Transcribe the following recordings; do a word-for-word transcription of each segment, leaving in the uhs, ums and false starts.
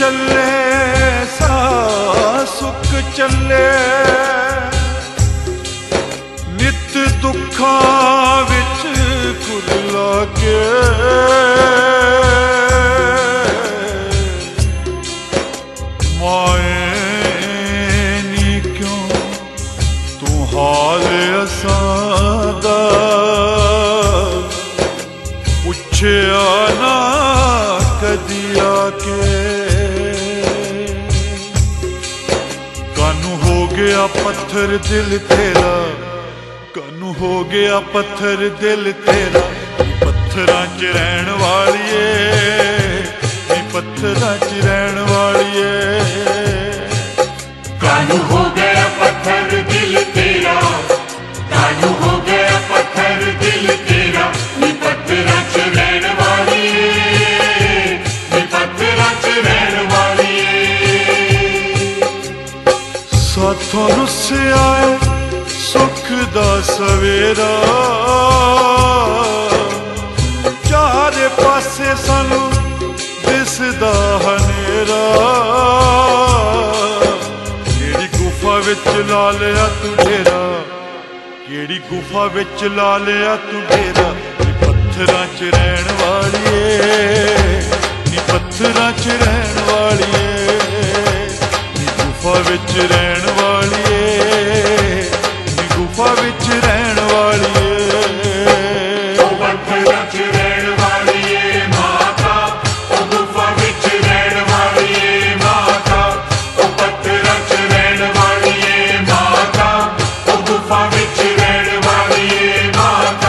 ਚੱਲੇ ਸਾ ਸੁਖ ਚੱਲੇ ਨਿਤ ਦੁੱਖਾਂ ਵਿੱਚ ਕੁਰਲਾ ਕੇ ਮਾਏ ਨੀ ਕਿਉਂ ਤੂੰ ਹਾਲ ਅਸਾਂ ਦਾ ਪੁੱਛਿਆ ਨਾ ਕਦੀ ਆ ਕੇ ਕਾਨੂੰ ਹੋ ਗਿਆ ਪੱਥਰ ਦਿਲ ਤੇਰਾ ਕਾਨੂੰ ਹੋ ਗਿਆ ਪੱਥਰ ਦਿਲ ਤੇਰਾ ਪੱਥਰਾਂ 'ਚ ਰਹਿਣ ਵਾਲੀਏ ਨੀ ਪੱਥਰਾਂ 'ਚ ਰਹਿਣ ਵਾਲੀਏ ਕਾਨੂੰ ਹੋ ਗਿਆ ਪੱਥਰ ਦਿਲ ਤੇਰਾ ਕਾਨੂੰ ਹੋ ਗਿਆ ਪੱਥਰ ਦਿਲ ਤੇਰਾ ਨੀ ਪੱਥਰਾਂ 'ਚ ਰਹਿਣ ਵਾਲੀਏ ਨੀ ਪੱਥਰਾਂ 'ਚ ਰਹਿਣ ਵਾਲੀਏ ਸਾਥੋਂ ਰੁੱਸਿਆ ਏ ਸੁੱਖ ਦਾ ਸਵੇਰਾ ਚਾਰੇ ਪਾਸੇ ਸਾਨੂੰ ਦਿਸਦਾ ਹਨੇਰਾ ਕਿਹੜੀ ਗੁਫਾ ਵਿੱਚ ਲਾ ਲਿਆ ਤੂੰ ਡੇਰਾ ਕਿਹੜੀ ਗੁਫਾ ਵਿੱਚ ਲਾ ਲਿਆ ਤੂੰ ਡੇਰਾ ਨੀ ਪੱਥਰਾਂ 'ਚ ਰਹਿਣ ਵਾਲੀਏ ਨੀ ਪੱਥਰਾਂ 'ਚ ਰਹਿਣ ਵਾਲੀਏ ਨੀ ਗੁਫਾ ਵਿੱਚ ਰਹਿਣ ਵਾਲੀਏ ਨੀ ਗੁਫਾ ਵਿੱਚ ਰਹਿਣ ਵਾਲੀਏ ਉਹ ਪੱਥਰਾਂ 'ਚ ਰਹਿਣ ਵਾਲੀਏ ਮਾਤਾ ਉਹ ਗੁਫਾ ਵਿੱਚ ਰਹਿਣ ਵਾਲੀਏ ਮਾਤਾ ਉਹ ਪੱਥਰਾਂ 'ਚ ਰਹਿਣ ਵਾਲੀਏ ਮਾਤਾ ਉਹ ਗੁਫਾ ਵਿੱਚ ਰਹਿਣ ਵਾਲੀਏ ਮਾਤਾ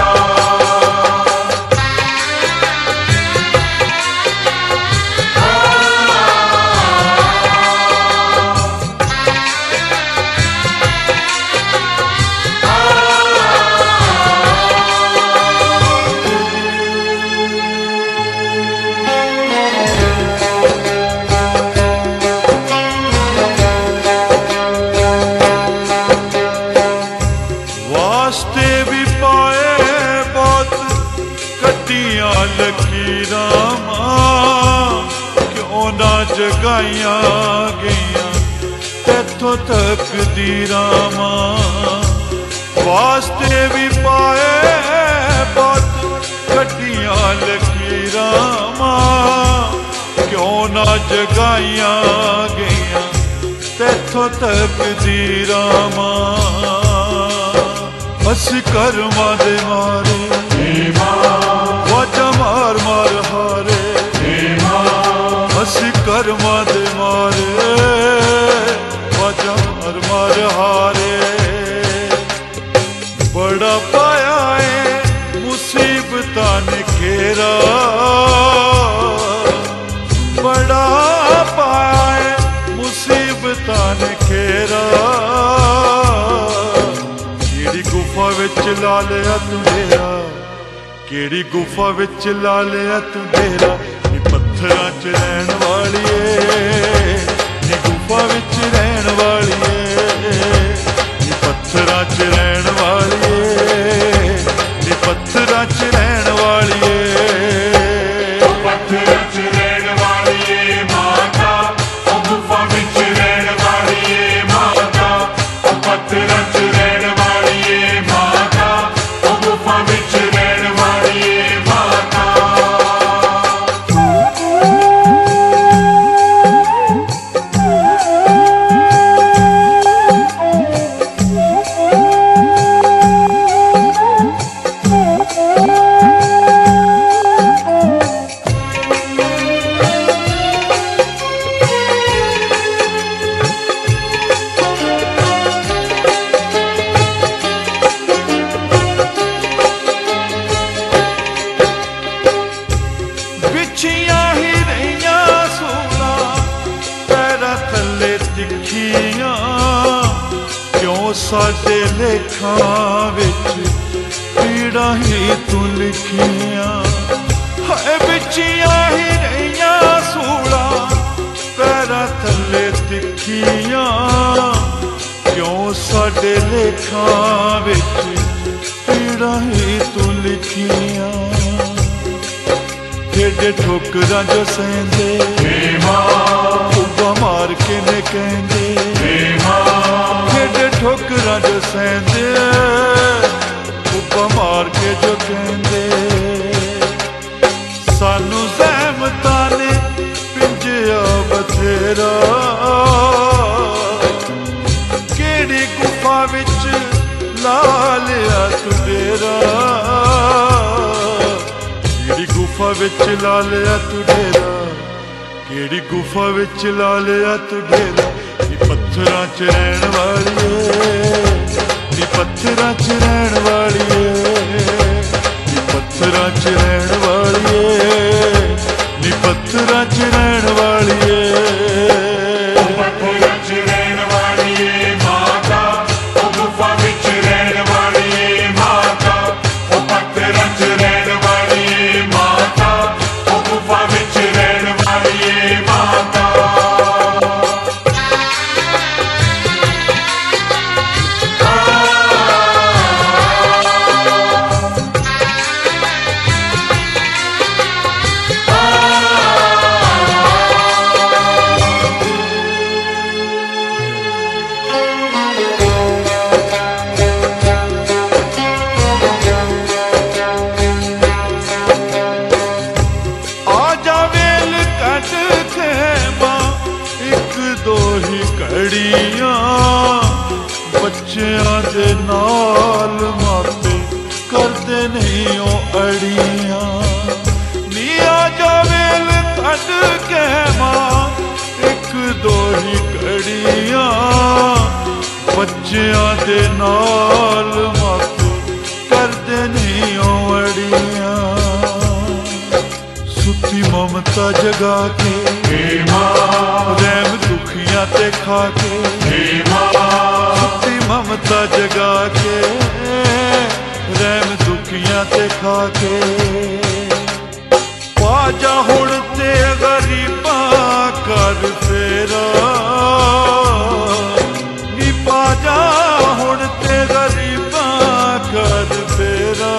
ਵਾਸਤੇ ਵੀ ਪਾਏ ਬਹੁਤ ਕੱਟੀਆਂ ਲਕੀਰਾਂ ਮਾਂ ਕਿਉਂ ਨਾ ਜਗਾਈਆਂ ਗਈਆਂ ਤੈਥੋਂ ਤਕਦੀਰਾਂ ਮਾਂ ਵਾਸਤੇ ਵੀ ਪਾਏ ਬਹੁਤ ਕੱਟੀਆਂ ਲਕੀਰਾਂ ਮਾਂ ਕਿਉਂ ਨਾ ਜਗਾਈਆਂ ਗਈਆਂ ਤੈਥੋਂ ਤਕਦੀਰਾਂ ਮਾਂ ਅਸੀਂ ਕਰਮਾਂ ਦੇ ਮਾਰੇ ਵਾਜਾਂ ਮਾਰ ਮਾਰ ਹਾਰੇ ਅਸੀਂ ਕਰਮਾਂ ਦੇ ਮਾਰੇ ਵਾਜਾਂ ਮਾਰ ਮਾਰ ਹਾਰੇ ਬੜਾ ਪਾਇਆ ਏ ਮੁਸੀਬਤਾਂ ਨੇ ਘੇਰਾ ਬੜਾ ਪਾਇਆ ਏ ਮੁਸੀਬਤਾਂ ਨੇ ਘੇਰਾ ਕਿਹੜੀ ਗੁਫਾ ਵਿੱਚ ਲਾ ਲਿਆ ਤੂੰ ਡੇਰਾ ਕਿਹੜੀ ਗੁਫਾ ਵਿੱਚ ਲਾ ਲਿਆ ਤੂੰ ਡੇਰਾ ਨੀ ਪੱਥਰਾਂ 'ਚ ਰਹਿਣ ਵਾਲੀਏ ਨੀ ਗੁਫਾ ਵਿੱਚ ਰਹਿਣ ਵਾਲੀਏ ਨੀ ਪੱਥਰਾਂ 'ਚ ਰਹਿਣ ਵਾਲੀਏ ਨੀ ਪੱਥਰਾਂ 'ਚ ਰਹਿਣ ਵਾਲੀਏ ਉਹ ਪੱਥਰਾਂ 'ਚ ਰਹਿਣ ਵਾਲੀਏ ਮਾਤਾ ਉਹ ਗੁਫਾ ਵਿੱਚ ਰਹਿਣ ਵਾਲੀਏ ਮਾਤਾ ਉਹ ਪੱਥਰਾਂ 'ਚ ਰਹਿਣ ਵਾਲੀਏ ਮਾਤਾ ਉਹ ਗੁਫਾ ਵਿੱਚ ਰਹਿਣ ਵਾਲੀਏ ਮਾਤਾ ਵਿਛੀਆਂ ਹੀ ਰਹੀਆਂ ਸੂਲਾਂ ਪੈਰਾਂ ਥੱਲੇ ਤਿੱਖੀਆਂ ਕਿਉਂ ਸਾਡੇ ਲੇਖਾਂ ਵਿੱਚ ਪੀੜਾਂ ਹੀ ਤੂੰ ਲਿਖੀਆਂ ਹਾਏ ਵਿਛੀਆਂ ਹੀ ਰਹੀਆਂ ਸੂਲਾਂ ਪੈਰਾਂ ਥੱਲੇ ਤਿੱਖੀਆਂ ਕਿਉਂ ਸਾਡੇ ਲੇਖਾਂ ਵਿੱਚ ਪੀੜਾਂ ਹੀ ਤੂੰ ਲਿਖੀਆਂ केडे ठोकरां जो सहेंदे उब्बा मार के ने कहंदे केडे ठोकरां जो सहेंदे उब्बा मार के जो कहंदे सानू ज़हमतां ने पिंजिया बथेरा केड़ी गुफा विच ला लिया तू डेरा केड़ी गुफा विच ला लिया तू डेरा केड़ी गुफा विच ला लिया तू डेरा नी पत्थरां च रहण वालीए नी पत्थरां च रहण वालीए नी पत्थरां च रहण वालीए नी पत्थरां च रहण वालीए बच्चियां दे नाल मापे करदे नहीं ओ अड़ियां नी आ जावेल कट के मां एक दो ही कड़ियां बच्चियां दे नाल मापे करदे नहीं ओ अड़ियां सुती ममता जगा के रैम दुखियां ते खा के सुती ममता जगा के रैम दुखियां ते खा के पाजा हुण ते गरीबां कर फेरा नी पाजा हुण ते गरीबां कर फेरा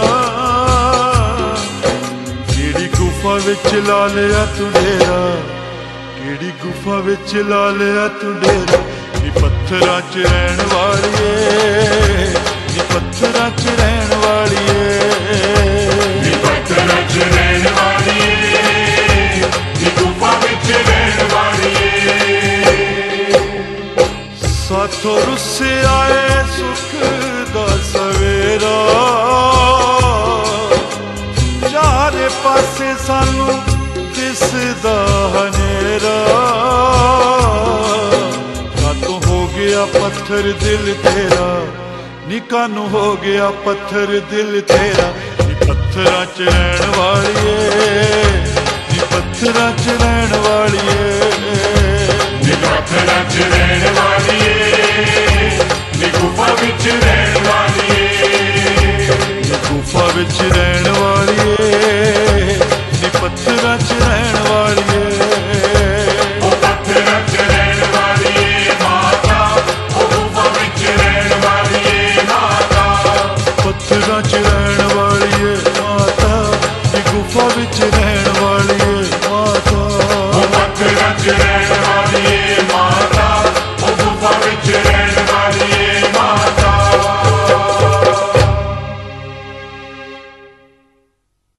केड़ी गुफा विच ला लिया तू डेरा केड़ी गुफा विच ला लिया तू डेरा नी पत्थरां च रहण वालीए नी पत्थरां च रहण वालीए नी पत्थरां च रहण वालीए नी गुफा विच रहण वालीए साथों रुस्से आए सुख दा सवेरा चारे पासे सानू दिसदा हनेरा कातों हो गया पत्थर दिल तेरा नी कानू हो गया पत्थर दिल तेरा नी पत्थरां च रहण वालीए नी पत्थरां च रहण वालीए नी पत्थरां च रहण वालीए नी गुफा विच रहण वालीए नी गुफा विच रहण वालीए नी पत्थरां च रहण वालीए ओ पत्थरां च रहण वालीए माता ओ गुफा विच रहण वालीए माता पत्थरां च